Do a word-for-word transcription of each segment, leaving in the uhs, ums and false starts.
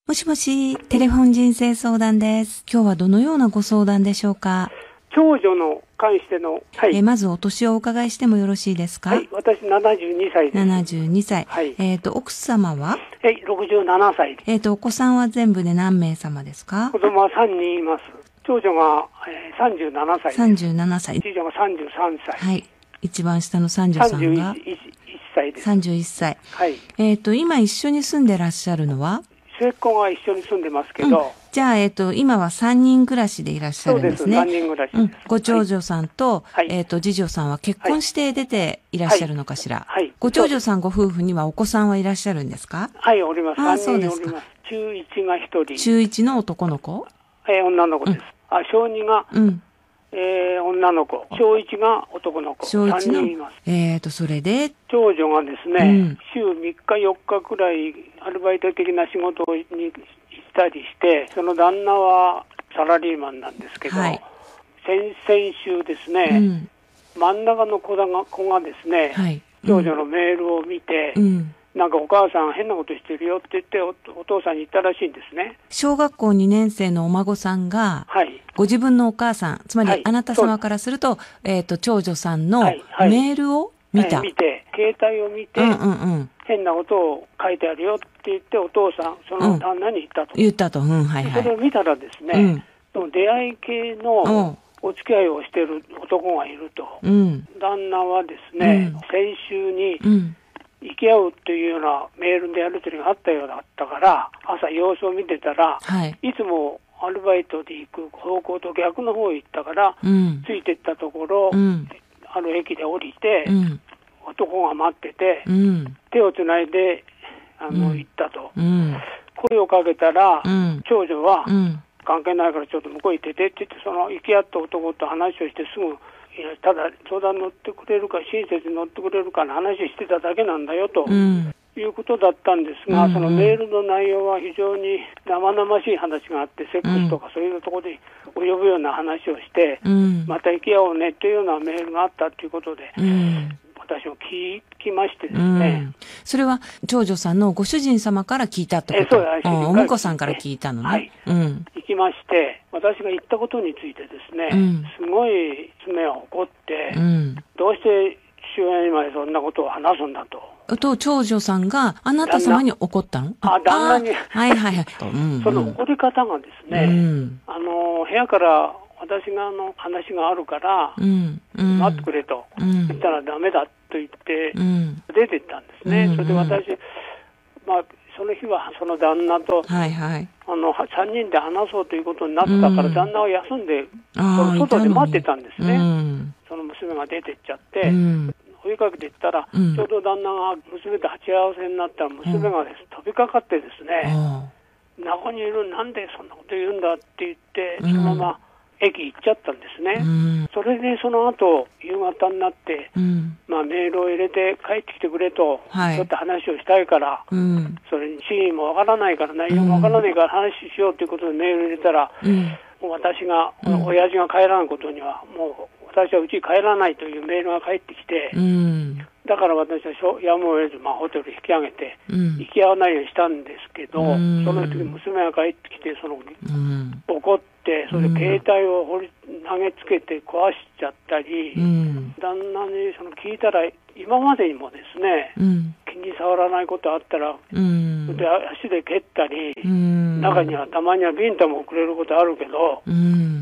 もしもし、テレフォン人生相談です。今日はどのようなご相談でしょうか？ 長女の関しての、はい、 えー、まずお年をお伺いしてもよろしいですか？ はい、私ななじゅうにさいです。 ななじゅうにさい。 はい、 えっ、ー、と、奥様は？ はい、ろくじゅうななさいです。 えっ、ー、と、お子さんは全部で何名様ですか？ 子供はさんにんいます。長女が、えー、さんじゅうななさいです。 さんじゅうななさい。 次女がさんじゅうさんさい。 はい。一番下のさんじゅうさんが？さんじゅういっさいです。 さんじゅういっさい。 はい。 えっ、ー、と、今一緒に住んでらっしゃるのは？ 末っ子が一緒に住んでますけど、うん、 じゃあ、えっ、ー、と、今はさんにん暮らしでいらっしゃるんですね。 そうです、さんにん暮らしです。うん、 ご長女さんと、 はい、 えっ、ー、と、次女さんは結婚して出ていらっしゃるのかしら。 はい。はい、 ご長女さんご夫婦にはお子さんはいらっしゃるんですか？ はい、おります。 ああ、 さんにんおります。中いちがひとり。 中いちの男の子？ えー、女の子です。うん、あ、小にが、うん、えー、女の子、小いちが男の子、 小いちのさんにんいます。 えーと、それで長女がですね、うん、週みっかよっかくらいアルバイト的な仕事に行ったりして、その旦那はサラリーマンなんですけど、はい、先々週ですね、うん、真ん中の子が子がですね、はい、長女のメールを見て、うん、なんかお母さん変なことしてるよって言ってお、お父さんに言ったらしいんですね。 小学校にねん生のお孫さんが、はい、ご自分のお母さん、つまりあなた様からすると、はい、えっと、長女さんのメールを見た。 はいはい、見て、携帯を見て、うんうんうん、変なことを書いてあるよって言って、お父さん、その旦那に言ったと。 うん、言ったと。うん、はいはい。 それを見たらですね、うん、その出会い系のお付き合いをしている男がいると。うん、旦那はですね、うん、先週に、うん行き合うというようなメールでやり取りがあったようだったから、朝様子を見てたら、はい、いつもアルバイトで行く方向と逆の方へ行ったから、うん、ついてったところ、うん、ある駅で降りて、うん、男が待ってて、うん、手をつないであの、うん、行ったと、うん、声をかけたら、うん、長女は、うん、関係ないからちょっと向こう行っててって言って、その行き合った男と話をしてすぐ、いやただ相談乗ってくれるか親切に乗ってくれるかの話してただけなんだよと、うん、いうことだったんですが、うんうん、そのメールの内容は非常に生々しい話があって、セックスとかそういうところで及ぶような話をして、うん、また行き合おうねというようなメールがあったということで、うん、私も聞きましてですね、うん、 それは長女さんのご主人様から聞いたってこと？えそう、うん、お婿さんから聞いたのね。はい、 うん、行きまして、私が言ったことについてですね、うん、すごい爪を怒って、うん、どうして父親にまでそんなことを話すんだと。 と、長女さんがあなた様に怒ったの？ あ、旦那に。 はいはいはい。うんうん、 その怒り方がですね、うん、あの、部屋から私があの話があるから、うんうん、待ってくれと、うん、言ったらダメだと言って、うん、出てったんですね。うんうん、それで私、まあ、その日はその旦那と、はいはい、あのさんにんで話そうということになったから、うん、旦那は休んで、その外で待ってたんですね。うん、その娘が出てっちゃって、うん、追いかけていったら、うん、ちょうど旦那が娘と鉢合わせになったら、娘がです、うん、飛びかかってですね、うん、中にいる、なんでそんなこと言うんだって言って、そのまま駅行っちゃったんですね。うん、それでその後夕方になって、うん、まあ、メールを入れて帰ってきてくれと、はい、ちょっと話をしたいから、うん、それに真意もわからないから内容もわからないから話しようということでメールを入れたら、うん、もう私が、うん、親父が帰らんことにはもう私はうちに帰らないというメールが返ってきて、うん、だから私はやむを得ず、まあ、ホテル引き上げて、うん、行き合わないようにしたんですけど、うん、その時娘が帰ってきてその、うん、怒ってそれで携帯を掘り投げつけて壊しちゃったり、うん、旦那にその聞いたら今までにもですね、うん、気に障らないことあったら、うん、で足で蹴ったり、うん、中にはたまにはビンタもくれることあるけど、うん、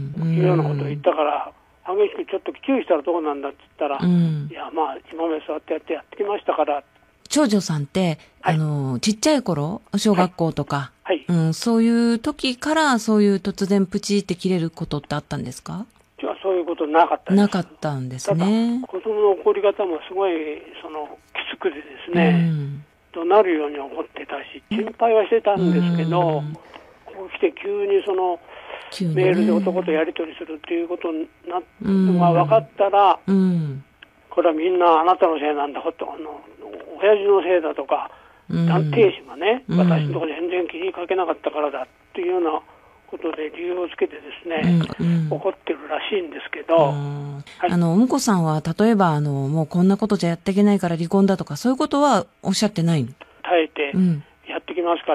いうようなことを言ったから激しくちょっと注意したらどうなんだって言ったら、うん、いやまあ今までそうやってやってやってきましたから。 長女さんって、はい、あのちっちゃい頃小学校とか、はいはい、うん、そういう時からそういう突然プチって切れることってあったんですか？ じゃあそういうことなかったです。 なかったんですね。 ただ子供の怒り方もすごいそのきつくてですね、うん、怒鳴るように怒ってたし心配はしてたんですけど、うん、こう来て急にそのメールで男とやり取りするっていうことになったのが分かったら、うん、これはみんなあなたのせいなんだと、あの親父のせいだとか、うん、探偵士がね、うん、私のところ全然気にかけなかったからだっていうようなことで理由をつけてですね、うんうん、怒ってるらしいんですけど、 はい、あのお婿さんは例えばあのもうこんなことじゃやっていけないから離婚だとかそういうことはおっしゃってないの？ 耐えてやってきますからって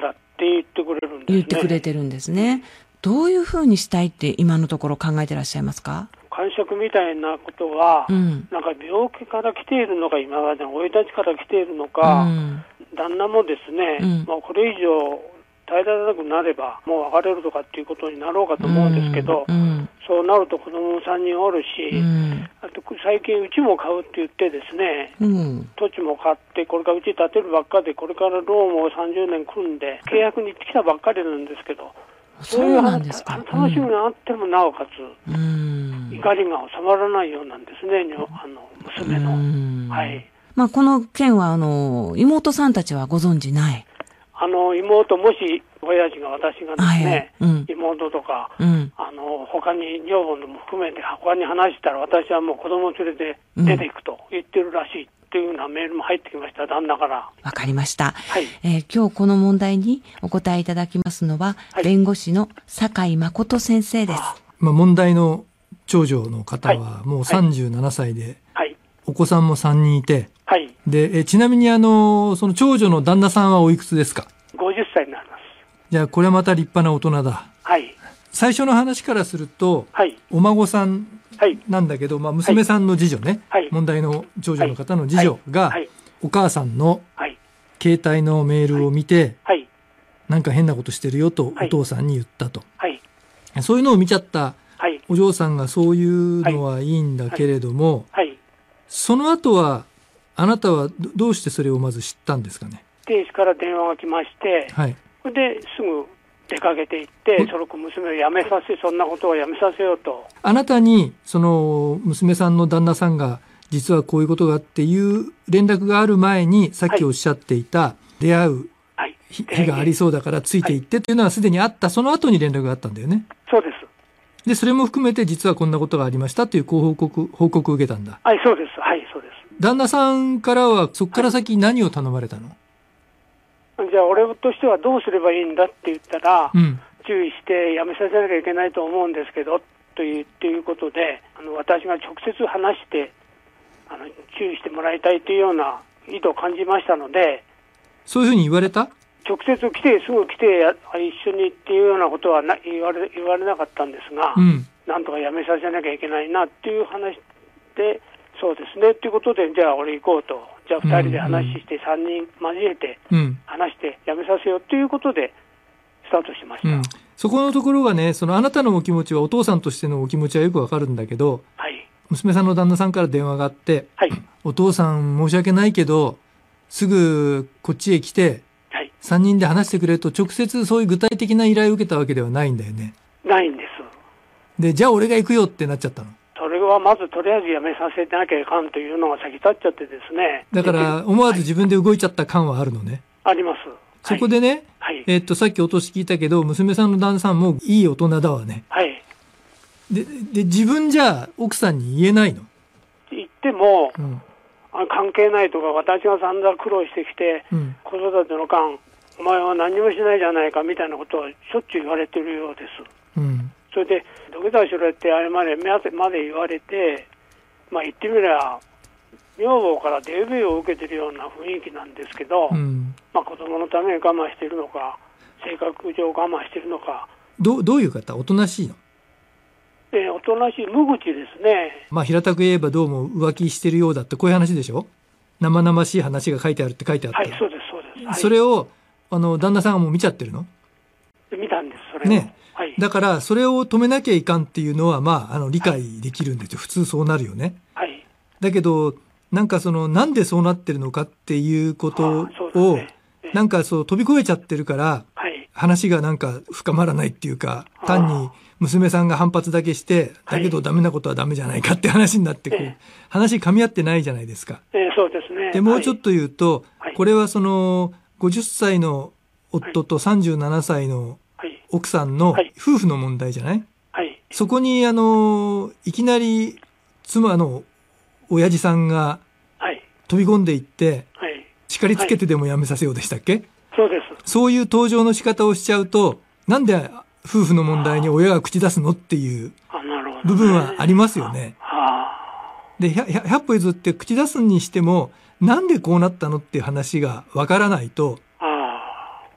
って言ってくれるんですね。 言ってくれてるんですね。どういうふうにしたいって今のところ考えてらっしゃいますか？ 感触みたいなことは、うん、なんか病気から来ているのか、今までの生い立ちから来ているのか、うん、旦那もですね、うん、もうこれ以上耐えられなくなればもう別れるとかっていうことになろうかと思うんですけど、うん、そうなると子供もさんにんおるし、うん、あと最近うちも買うって言ってですね、うん、土地も買ってこれからうち建てるばっかで、これからローンをさんじゅうねん組んで契約に来たばっかりなんですけど、そういう楽しみがあってもなおかつ、うん、怒りが収まらないようなんですね、あの娘の。はい。 まあ、この件はあの妹さんたちはご存じない？ あの妹、もし親父が私がですね、はい、うん、妹とか、うん、あの他に女房も含めて他に話したら、私はもう子供を連れて出ていくと言ってるらしいっていうようなメールも入ってきました、旦那から。 わかりました、はい。えー、今日この問題にお答えいただきますのは、はい、弁護士の酒井誠先生です。 まあ、問題の長女の方はもうさんじゅうななさいで、はい、お子さんもさんにんいて、はい、でえちなみにあのその長女の旦那さんはおいくつですか？ ごじゅっさいになります。 じゃあこれはまた立派な大人だ。はい。最初の話からすると、はい、お孫さんなんだけど、まあ、娘さんの次女ね、はい、問題の長女の方の次女が、はいはい、お母さんの携帯のメールを見て、はい、なんか変なことしてるよとお父さんに言ったと、はい、そういうのを見ちゃったお嬢さんがそういうのはいいんだけれども、はいはいはい、その後はあなたはどうしてそれをまず知ったんですかね？ 亭主から電話が来まして、はい、それですぐ出かけていって、その娘を辞めさせ、そんなことをやめさせようと。 あなたにその娘さんの旦那さんが実はこういうことがっていう連絡がある前に、さっきおっしゃっていた、はい、出会う日がありそうだからついていってというのはすでにあった、その後に連絡があったんだよね。 そうです。 でそれも含めて実はこんなことがありましたという報告報告を受けたんだ。 はい、そうです。はい、そうです。 旦那さんからはそこから先何を頼まれたの？ はい、じゃあ俺としてはどうすればいいんだって言ったら、うん、注意してやめさせなきゃいけないと思うんですけどという、ということで、あの私が直接話してあの注意してもらいたいというような意図を感じましたので。 そういうふうに言われた？ 直接来てすぐ来て一緒にっていうようなことはな言われ、言われなかったんですが、うん、なんとかやめさせなきゃいけないなっていう話で、そうですねということで、じゃあ俺行こうと、じゃあふたりで話してさんにん交えて話してやめさせようということでスタートしました、うん、 そこのところはね、そのあなたのお気持ちは、お父さんとしてのお気持ちはよくわかるんだけど、はい、娘さんの旦那さんから電話があって、はい、お父さん申し訳ないけどすぐこっちへ来てさんにんで話してくれと直接そういう具体的な依頼を受けたわけではないんだよね。 ないんです。 で、じゃあ俺が行くよってなっちゃったの。 それはまずとりあえずやめさせてなきゃいかんというのが先立っちゃってですね。 だから思わず自分で動いちゃった感はあるのね。 あります。 そこでね、はい、えー、っとさっきお年聞いたけど娘さんの旦那さんもいい大人だわね。はい。で、で自分じゃ奥さんに言えないの？ 言っても、うん、関係ないとか、私が散々苦労してきて、うん、子育ての間お前は何もしないじゃないかみたいなことはしょっちゅう言われてるようです、うん、それで土下座しろってあれまでまで言われて、まあ言ってみれば女房からデビューを受けてるような雰囲気なんですけど、うん、まあ子供のために我慢しているのか、性格上我慢しているのか。 ど, どういう方？おとなしいの？ えー、おとなしい、無口ですね。 まあ平たく言えばどうも浮気してるようだって、こういう話でしょ？生々しい話が書いてあるって書いてあった。 はい、そうですそうです、はい、 それをあの旦那さんがもう見ちゃってるの？ 見たんです、それをね、はい、だからそれを止めなきゃいかんっていうのはまああの理解できるんですよ、はい、普通そうなるよね、はい、だけどなんかそのなんでそうなってるのかっていうことを、ね、なんかそう飛び越えちゃってるから、はい、話がなんか深まらないっていうか、単に娘さんが反発だけして、だけどダメなことはダメじゃないかって話になってこう、はい、話噛み合ってないじゃないですか、 えー、そうですね。 でもうちょっと言うと、はい、これはそのごじゅっさいの夫とさんじゅうななさいの奥さんの夫婦の問題じゃない、はい、そこにあのいきなり妻の親父さんが飛び込んでいって、はい、叱りつけてでもやめさせようでしたっけ、はい、 そうです。 そういう登場の仕方をしちゃうと、なんで夫婦の問題に親が口出すのっていう部分はありますよね。で、ひゃっぽ譲って口出すにしても、なんでこうなったのっていう話がわからないと、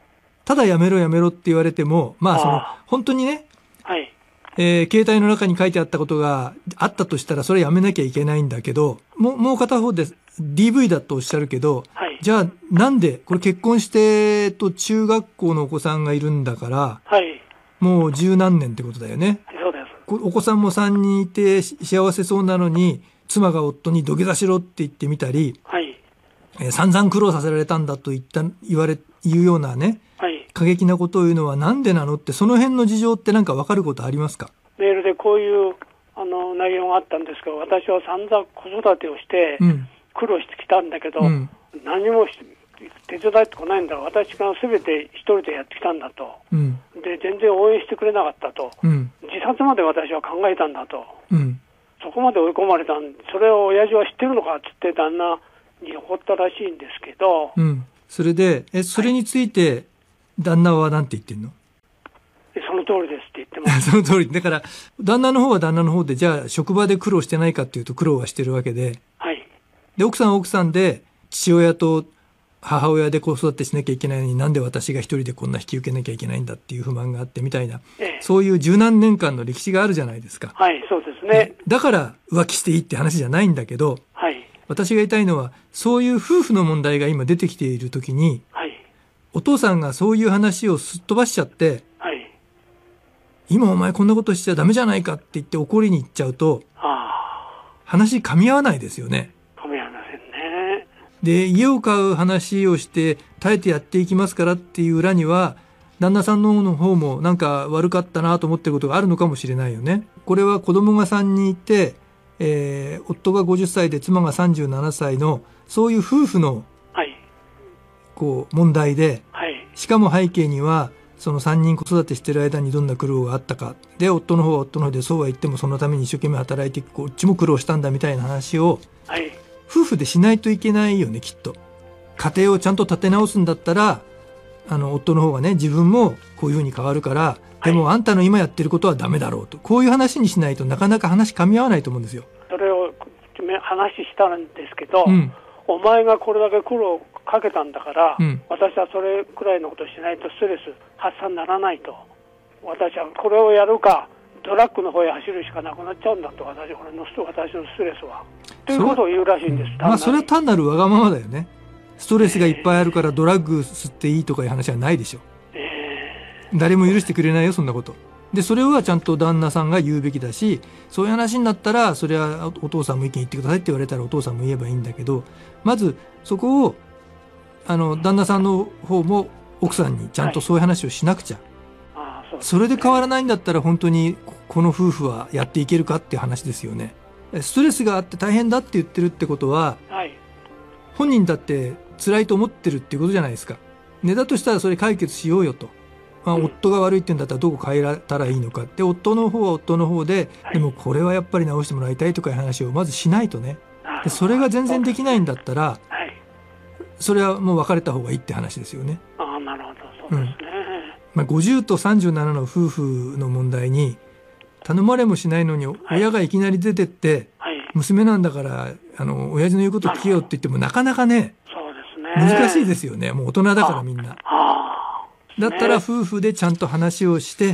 ただやめろやめろって言われても、まあその、本当にね、 はい。 えー、携帯の中に書いてあったことがあったとしたら、それやめなきゃいけないんだけど、もう、もう片方で ディーブイ だとおっしゃるけど、はい、じゃあなんで、これ結婚してと中学校のお子さんがいるんだから、はい、もう十何年ってことだよね。 そうです。 お子さんもさんにんいて幸せそうなのに、妻が夫に土下座しろって言ってみたり、はい、えー、散々苦労させられたんだと言った、言われ、言うようなね、はい、過激なことを言うのはなんでなのって、その辺の事情って何か分かることありますか？ メールでこういうあの内容があったんですけど、私は散々子育てをして苦労してきたんだけど、うん、何も手伝ってこないんだ、私が全て一人でやってきたんだと、うん、で全然応援してくれなかったと、うん、自殺まで私は考えたんだと、うん、そこまで追い込まれたん、それを親父は知ってるのかって言って旦那に怒ったらしいんですけど、 うん、それでえそれについて旦那は何て言ってんの？ その通りですって言ってます。 その通り。だから旦那の方は旦那の方で、じゃあ職場で苦労してないかっていうと苦労はしてるわけで、はい、で奥さんは奥さんで父親と母親で子育てしなきゃいけないのに、なんで私が一人でこんな引き受けなきゃいけないんだっていう不満があってみたいな、ええ、そういう十何年間の歴史があるじゃないですか。 はい、そうですね。 だから浮気していいって話じゃないんだけど、はい、私が言いたいのは、そういう夫婦の問題が今出てきているときに、はい、お父さんがそういう話をすっ飛ばしちゃって、はい、今お前こんなことしちゃダメじゃないかって言って怒りに行っちゃうと、話噛み合わないですよね。 噛み合わませんね。 で、家を買う話をして耐えてやっていきますからっていう裏には、旦那さんの方もなんか悪かったなと思ってることがあるのかもしれないよね。これは子供がさんにんいて、えー、夫がごじゅっさいで妻がさんじゅうななさいのそういう夫婦の、はい、こう問題で、はい、しかも背景にはそのさんにん子育てしてる間にどんな苦労があったかで、夫の方は夫の方でそうは言ってもそのために一生懸命働いてこっちも苦労したんだみたいな話を、はい、夫婦でしないといけないよね、きっと。家庭をちゃんと立て直すんだったら、あの夫の方がね、自分もこういうふうに変わるから、でもあんたの今やってることはダメだろうと、こういう話にしないとなかなか話噛み合わないと思うんですよ。 それを話したんですけど、うん、お前がこれだけ苦労かけたんだから、うん、私はそれくらいのことしないとストレス発散にならないと、私はこれをやるかドラッグの方へ走るしかなくなっちゃうんだと、私これの私のストレスはということを言うらしいんです。 まあそれは単なるわがままだよね。ストレスがいっぱいあるからドラッグ吸っていいとかいう話はないでしょ。えー、誰も許してくれないよ、そんなこと。で、それはちゃんと旦那さんが言うべきだし、そういう話になったら、それはお父さんも意見言ってくださいって言われたらお父さんも言えばいいんだけど、まずそこを、あの、旦那さんの方も奥さんにちゃんとそういう話をしなくちゃ。はい、あ、そうですね。それで変わらないんだったら本当にこの夫婦はやっていけるかっていう話ですよね。ストレスがあって大変だって言ってるってことは、はい、本人だって辛いと思ってるっていうことじゃないですか。ね、だとしたらそれ解決しようよと。まあ、夫が悪いって言うんだったらどこ変えたらいいのか。で、夫の方は夫の方で、はい、でもこれはやっぱり直してもらいたいとかいう話をまずしないとね。で、それが全然できないんだったら、はい、それはもう別れた方がいいって話ですよね。 ああ、なるほど。そうですね。うん、 まあ、ごじゅうとさんじゅうななの夫婦の問題に、頼まれもしないのに親がいきなり出てって、はい、娘なんだから、あの、親父の言うこと聞けよって言ってもなかなかね、 そうですね。 難しいですよね。もう大人だからみんな。だったら夫婦でちゃんと話をして、はい、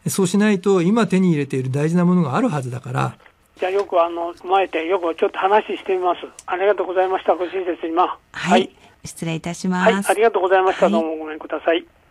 そうしないと今手に入れている大事なものがあるはずだから。 じゃあよくあの踏まえてよくちょっと話してみます。ありがとうございました。ご親切にまあ。 はい。はい、失礼いたします。 はい、ありがとうございました。はい、どうもごめんください。